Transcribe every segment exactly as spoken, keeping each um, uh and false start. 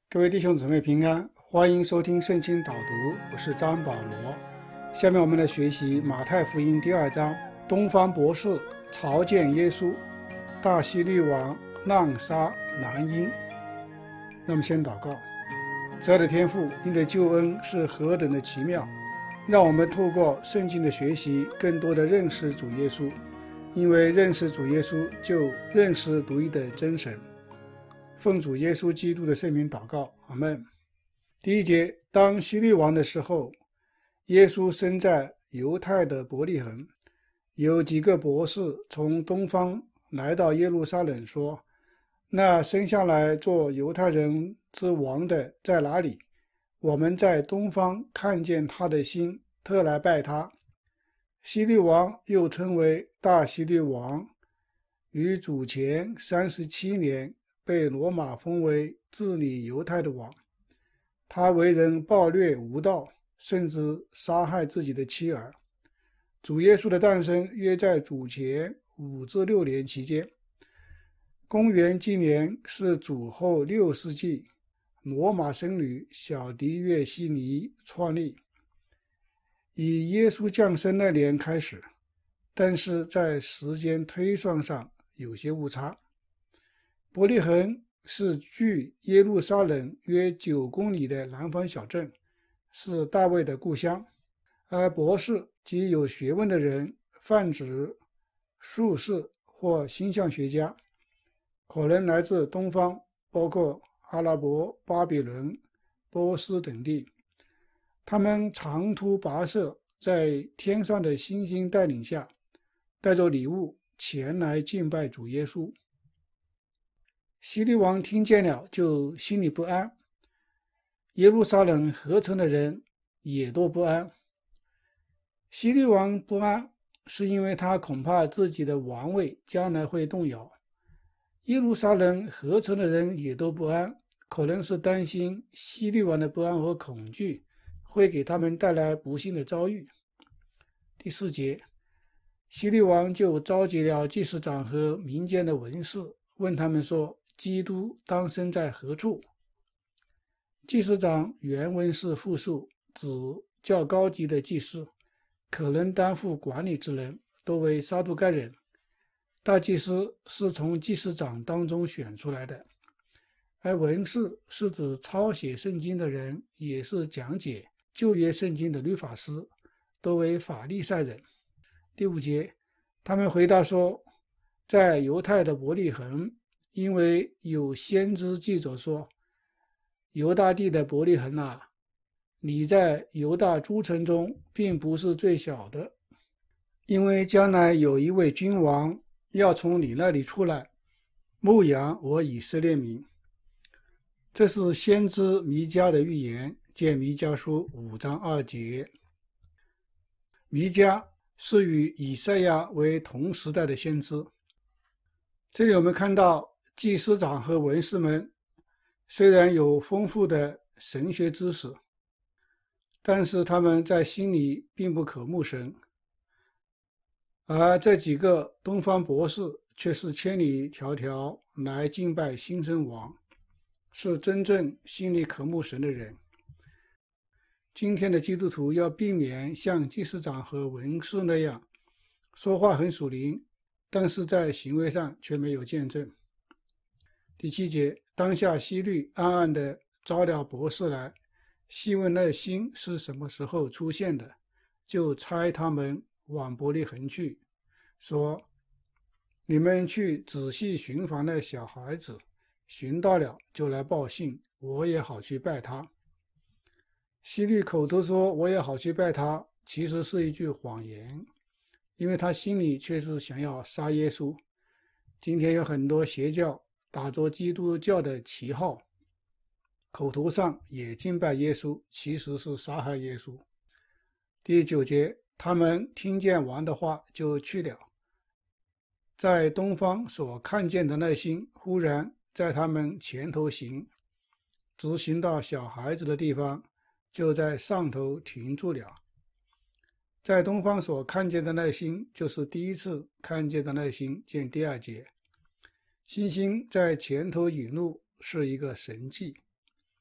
各位弟兄姊妹平安，欢迎收听圣经导读，我是张保罗。下面我们来学习马太福音第二章，东方博士朝见耶稣，大希律王滥杀男婴。让我们先祷告。慈爱的天父，你的救恩是何等的奇妙，让我们透过圣经的学习更多的认识主耶稣，因为认识主耶稣就认识独一的真神。奉主耶稣基督的圣名祷告，阿们。第一节，当希律王的时候，耶稣生在犹太的伯利恒，有几个博士从东方来到耶路撒冷，说：那生下来做犹太人之王的在哪里？我们在东方看见他的星，特来拜他。希律王又称为大希律王，于主前三十七年被罗马封为治理犹太的王。他为人暴虐无道，甚至杀害自己的妻儿。主耶稣的诞生约在主前五至六年期间。公元纪年是主后六世纪，罗马僧侣小狄约西尼创立，以耶稣降生那年开始，但是在时间推算上有些误差。伯利恒是距耶路撒冷约九公里的南方小镇，是大卫的故乡。而博士及有学问的人泛指术士或星象学家，可能来自东方，包括阿拉伯、巴比伦、波斯等地。他们长途跋涉，在天上的星星带领下，带着礼物前来敬拜主耶稣。希律王听见了，就心里不安。耶路撒冷合城的人也都不安。希律王不安，是因为他恐怕自己的王位将来会动摇。耶路撒冷合城的人也都不安，可能是担心希律王的不安和恐惧会给他们带来不幸的遭遇。第四节，希律王就召集了祭司长和民间的文士，问他们说：基督当生在何处？祭司长原文是复数，指较高级的祭司，可能担负管理之人，都为撒都该人。大祭司是从祭司长当中选出来的，而文士是指抄写圣经的人，也是讲解旧约圣经的律法师，都为法利赛人。第五节，他们回答说，在犹太的伯利恒，因为有先知记者说：犹大地的伯利恒啊，你在犹大诸城中并不是最小的，因为将来有一位君王要从你那里出来，牧养我以色列民。这是先知弥迦的预言，见弥迦书五章二节。弥迦是与以赛亚为同时代的先知。这里我们看到祭司长和文士们虽然有丰富的神学知识，但是他们在心里并不渴慕神。而这几个东方博士却是千里迢迢来敬拜新生王，是真正心里渴慕神的人。今天的基督徒要避免像祭司长和文士那样说话很属灵，但是在行为上却没有见证。第七节，当下希律暗暗地招了博士来，细问那星是什么时候出现的，就差他们往伯利恒去，说：你们去仔细寻访那小孩子，寻到了就来报信，我也好去拜他。希律口头说我也好去拜他，其实是一句谎言，因为他心里却是想要杀耶稣。今天有很多邪教打着基督教的旗号，口头上也敬拜耶稣，其实是杀害耶稣。第九节，他们听见王的话就去了，在东方所看见的那星忽然在他们前头行，直行到小孩子的地方，就在上头停住了。在东方所看见的那星，就是第一次看见的那星，见第二节。星星在前头引路，是一个神迹。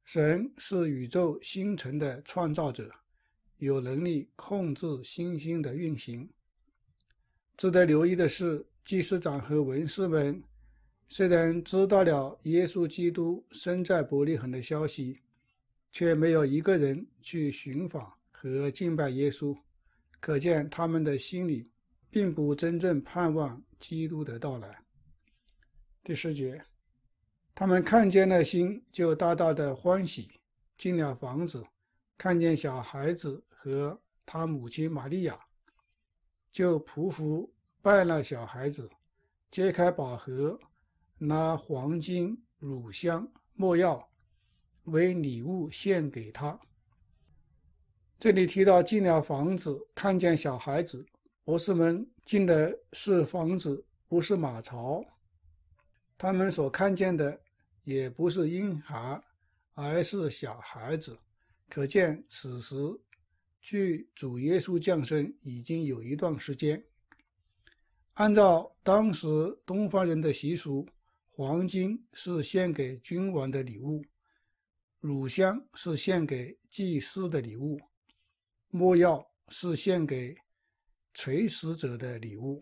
神是宇宙星辰的创造者，有能力控制星星的运行。值得留意的是，祭司长和文士们虽然知道了耶稣基督生在伯利恒的消息，却没有一个人去寻访和敬拜耶稣，可见他们的心里并不真正盼望基督的到来。第十节，他们看见了星，就大大的欢喜，进了房子，看见小孩子和他母亲玛利亚，就匍匐拜了小孩子，揭开宝盒，拿黄金、乳香、没药为礼物献给他。这里提到进了房子，看见小孩子，博士们进的是房子，不是马槽。他们所看见的也不是婴孩，而是小孩子，可见此时距主耶稣降生已经有一段时间。按照当时东方人的习俗，黄金是献给君王的礼物，乳香是献给祭司的礼物，没药是献给垂死者的礼物。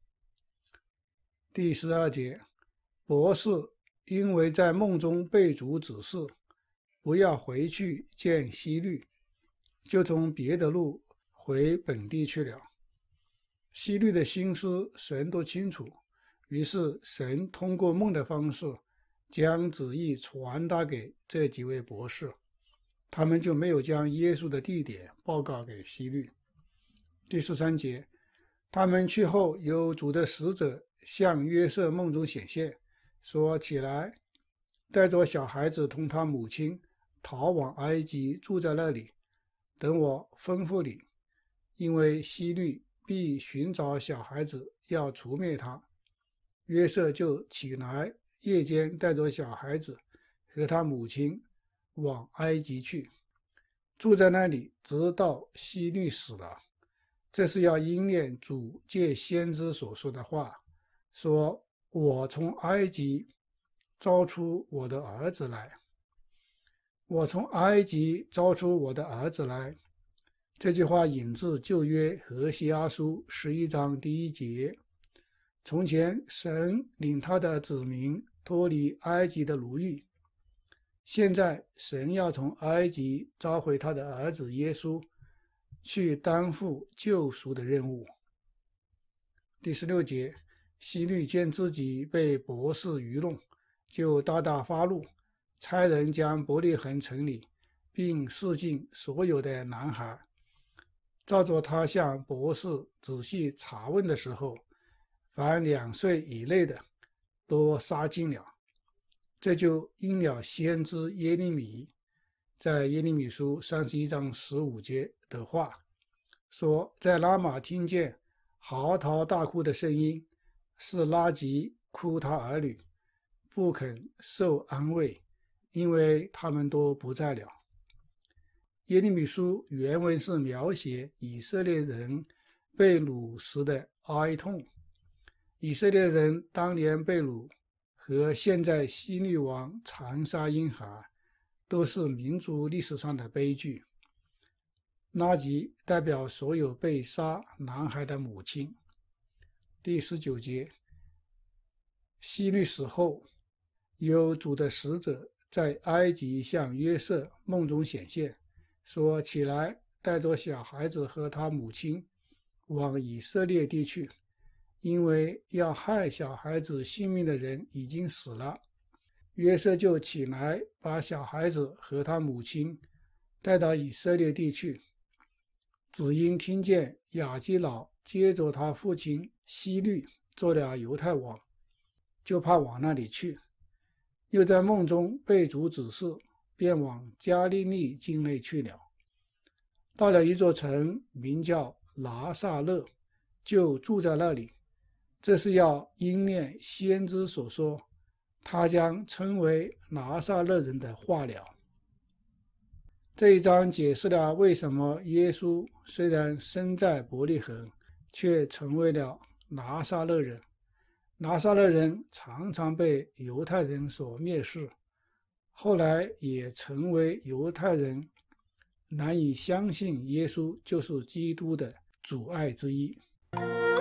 第十二节，博士因为在梦中被主指示不要回去见希律，就从别的路回本地去了。希律的心思神都清楚，于是神通过梦的方式将旨意传达给这几位博士，他们就没有将耶稣的地点报告给希律。第十三节，他们去后，有主的使者向约瑟梦中显现，说：起来，带着小孩子同他母亲逃往埃及，住在那里，等我吩咐你，因为希律必寻找小孩子，要除灭他。约瑟就起来，夜间带着小孩子和他母亲往埃及去，住在那里，直到希律死了。这是要应验主借先知所说的话，说：我从埃及招出我的儿子来，我从埃及招出我的儿子来。这句话引自旧约何西阿书十一章第一节。从前神领他的子民脱离埃及的奴役，现在神要从埃及召回他的儿子耶稣，去担负救赎的任务。第十六节，希律见自己被博士愚弄，就大大发怒，差人将伯利恒城里并市境所有的男孩，照着他向博士仔细查问的时候，凡两岁以内的都杀尽了。这就应了先知耶利米在耶利米书三十一章十五节的话，说：在拉玛听见嚎啕大哭的声音，是拉吉哭他儿女，不肯受安慰，因为他们都不在了。耶利米书原文是描写以色列人被掳时的哀痛。以色列人当年被掳和现在希律王残杀婴孩都是民族历史上的悲剧。拉吉代表所有被杀男孩的母亲。第十九节，希律死后，有主的使者在埃及向约瑟梦中显现，说：起来，带着小孩子和他母亲往以色列地去，因为要害小孩子性命的人已经死了。约瑟就起来，把小孩子和他母亲带到以色列地去，只因听见亚基老接着他父亲希律做了犹太王，就怕往那里去，又在梦中被主指示，便往加利利境内去了。到了一座城，名叫拿撒勒，就住在那里。这是要应验先知所说，他将称为拿撒勒人的话了。这一章解释了为什么耶稣虽然生在伯利恒，却成为了拿撒勒人。拿撒勒人常常被犹太人所蔑视， 后来也成为犹太人难以相信耶稣就是基督的阻碍之一。